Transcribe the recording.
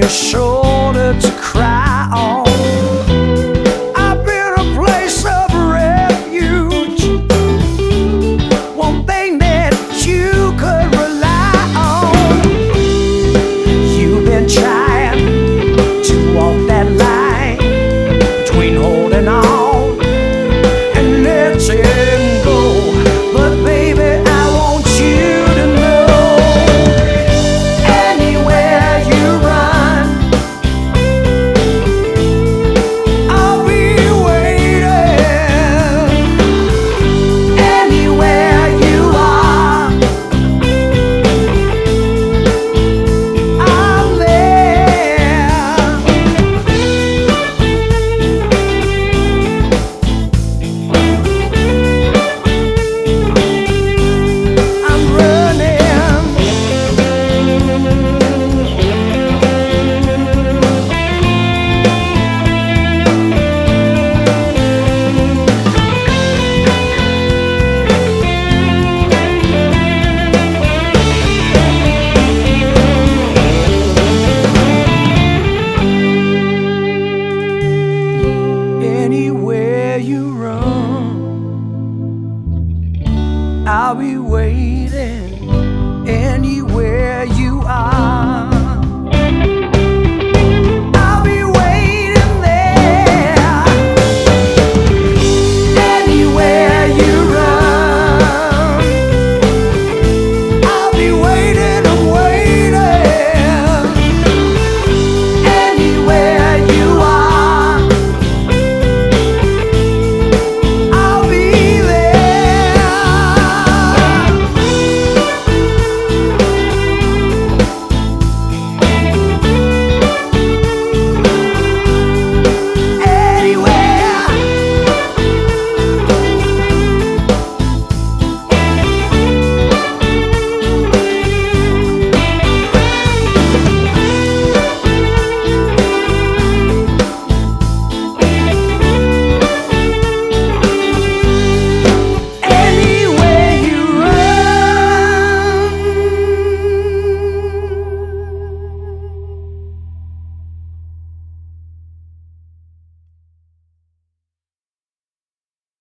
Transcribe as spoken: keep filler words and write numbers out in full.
your shoulder to cry on. I've been a place of refuge, one thing that you could rely on. You've been trying to walk that line between holding on and letting go, but baby, I want you to know, anywhere you run, I'll be waiting. Anywhere you are, I'm there. I'm running. Anywhere you run, I'll be waiting.